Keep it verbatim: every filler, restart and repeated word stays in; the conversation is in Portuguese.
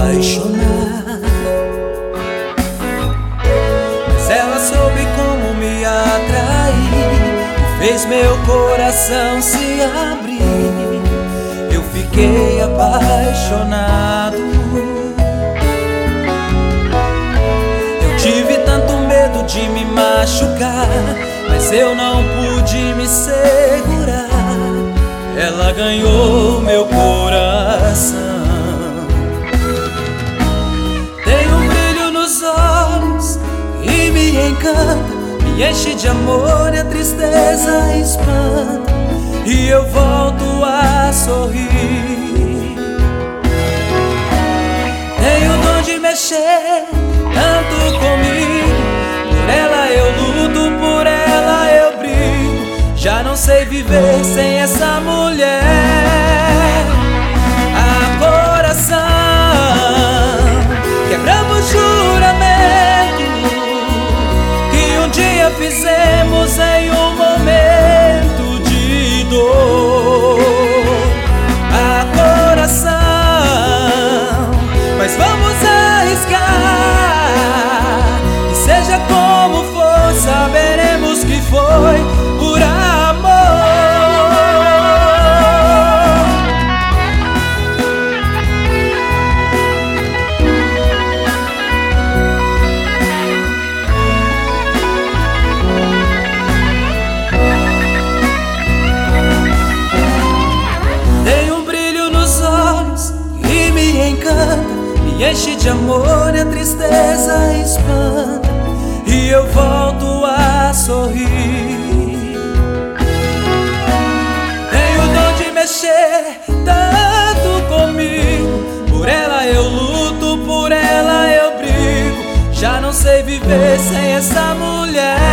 apaixonar, mas ela soube como me atrair e fez meu coração se abrir. Eu fiquei apaixonado. Eu tive tanto medo de me machucar, mas eu não pude me segurar. Ela ganhou meu coração. Tem um brilho nos olhos e me encanta, me enche de amor e a tristeza espanta, e eu volto a sorrir. Tem o dom de mexer tanto comigo, por ela eu luto, por ela eu brigo. Já não sei viver sem essa mulher. A coração, quebramos juramento que um dia fizemos em um momento de dor. A coração, mas vamos arriscar, e seja como for, saberemos que foi por amor. Tem um brilho nos olhos que me encanta, me enche de amor e a tristeza espanta, e eu volto a sorrir. Mexer tanto comigo, por ela eu luto, por ela eu brigo. Já não sei viver sem essa mulher.